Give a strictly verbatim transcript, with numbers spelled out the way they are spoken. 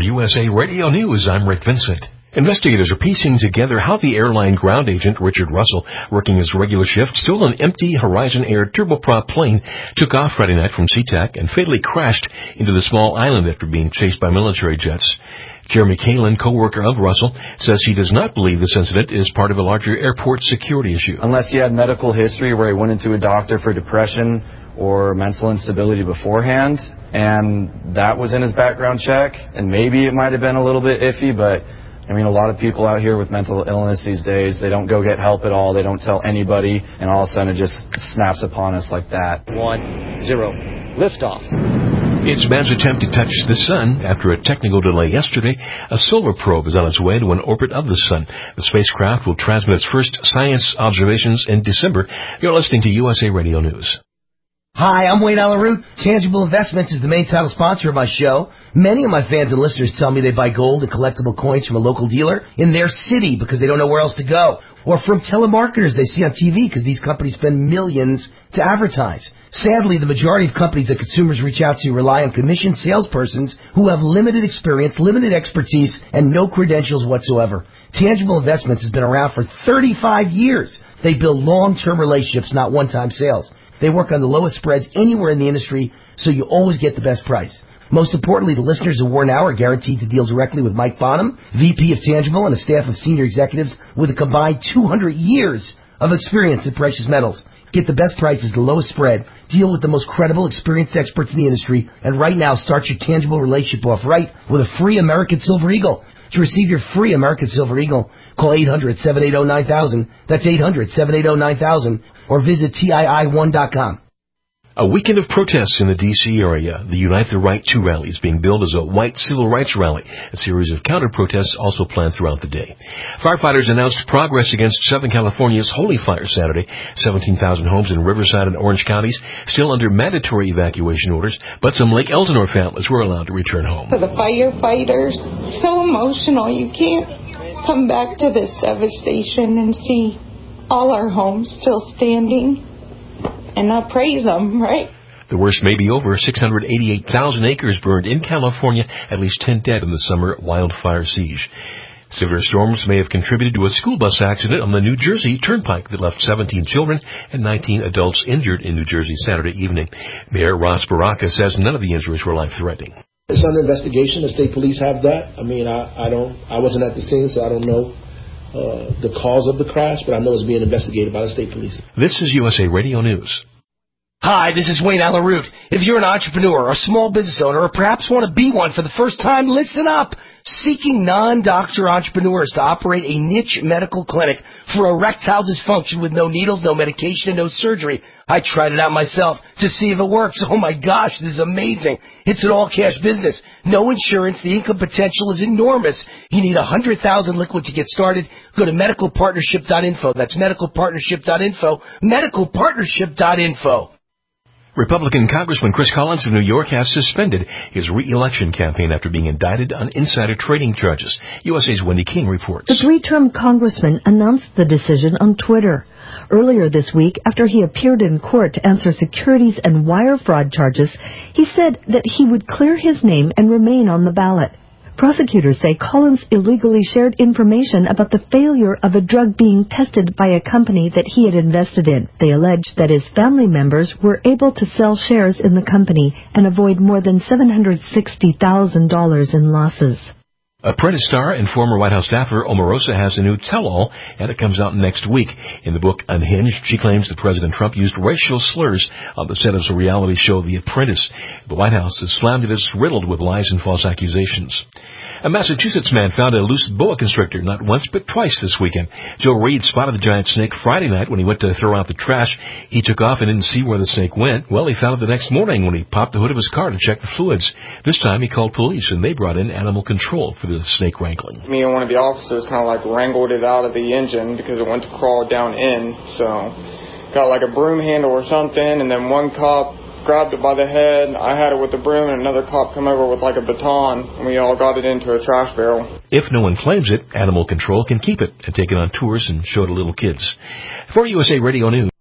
U S A Radio News, I'm Rick Vincent. Investigators are piecing together how the airline ground agent, Richard Russell, working his regular shift, stole an empty Horizon Air turboprop plane, took off Friday night from SeaTac, and fatally crashed into the small island after being chased by military jets. Jeremy Kalin, co-worker of Russell, says he does not believe this incident is part of a larger airport security issue. Unless he had medical history where he went into a doctor for depression or mental instability beforehand, and that was in his background check, and maybe it might have been a little bit iffy, but I mean, a lot of people out here with mental illness these days, they don't go get help at all, they don't tell anybody, and all of a sudden it just snaps upon us like that. One, zero, liftoff. It's man's attempt to touch the sun. After a technical delay yesterday, a solar probe is on its way to an orbit of the sun. The spacecraft will transmit its first science observations in December. You're listening to U S A Radio News. Hi, I'm Wayne Alaroot. Tangible Investments is the main title sponsor of my show. Many of my fans and listeners tell me they buy gold and collectible coins from a local dealer in their city because they don't know where else to go, or from telemarketers they see on T V because these companies spend millions to advertise. Sadly, the majority of companies that consumers reach out to rely on commissioned salespersons who have limited experience, limited expertise, and no credentials whatsoever. Tangible Investments has been around for thirty-five years. They build long-term relationships, not one-time sales. They work on the lowest spreads anywhere in the industry, so you always get the best price. Most importantly, the listeners of War Now are guaranteed to deal directly with Mike Bonham, V P of Tangible, and a staff of senior executives with a combined two hundred years of experience in precious metals. Get the best prices, the lowest spread, deal with the most credible, experienced experts in the industry, and right now start your Tangible relationship off right with a free American Silver Eagle. To receive your free American Silver Eagle, call eight hundred, seven eight zero, nine thousand. That's eight hundred, seven eight zero, nine thousand. Or visit T I I one dot com. A weekend of protests in the D C area. The Unite the Right two rally is being billed as a white civil rights rally. A series of counter-protests also planned throughout the day. Firefighters announced progress against Southern California's Holy Fire Saturday. seventeen thousand homes in Riverside and Orange counties still under mandatory evacuation orders, but some Lake Elsinore families were allowed to return home. For the firefighters, so emotional. You can't come back to this devastation and see all our homes still standing and not praise them, right? The worst may be over. six hundred eighty-eight thousand acres burned in California, at least ten dead in the summer wildfire siege. Severe storms may have contributed to a school bus accident on the New Jersey Turnpike that left seventeen children and nineteen adults injured in New Jersey Saturday evening. Mayor Ross Baraka says none of the injuries were life-threatening. It's under investigation. The state police have that. I mean, I, I don't, I wasn't at the scene, so I don't know Uh, the cause of the crash, but I know it's being investigated by the state police. This is U S A Radio News. Hi, this is Wayne Alaroot. If you're an entrepreneur or a small business owner or perhaps want to be one for the first time, listen up. Seeking non-doctor entrepreneurs to operate a niche medical clinic for erectile dysfunction with no needles, no medication, and no surgery. I tried it out myself to see if it works. Oh my gosh, this is amazing. It's an all-cash business. No insurance. The income potential is enormous. You need one hundred thousand dollars liquid to get started. Go to medical partnership dot info. That's medical partnership dot info. medical partnership dot info. Republican Congressman Chris Collins of New York has suspended his re-election campaign after being indicted on insider trading charges. U S A's Wendy King reports. The three-term congressman announced the decision on Twitter. Earlier this week, after he appeared in court to answer securities and wire fraud charges, he said that he would clear his name and remain on the ballot. Prosecutors say Collins illegally shared information about the failure of a drug being tested by a company that he had invested in. They allege that his family members were able to sell shares in the company and avoid more than seven hundred sixty thousand dollars in losses. Apprentice star and former White House staffer Omarosa has a new tell-all, and it comes out next week. In the book Unhinged, she claims that President Trump used racial slurs on the set of the reality show The Apprentice. The White House has slammed it as riddled with lies and false accusations. A Massachusetts man found a loose boa constrictor not once but twice this weekend. Joe Reed spotted the giant snake Friday night when he went to throw out the trash. He took off and didn't see where the snake went. Well, he found it the next morning when he popped the hood of his car to check the fluids. This time he called police, and they brought in animal control for the snake wrangling. Me and one of the officers kind of like wrangled it out of the engine because it went to crawl down in. So got like a broom handle or something, and then one cop grabbed it by the head. I had it with the broom, and another cop come over with like a baton, and we all got it into a trash barrel. If no one claims it, Animal Control can keep it and take it on tours and show it to little kids. For U S A Radio News.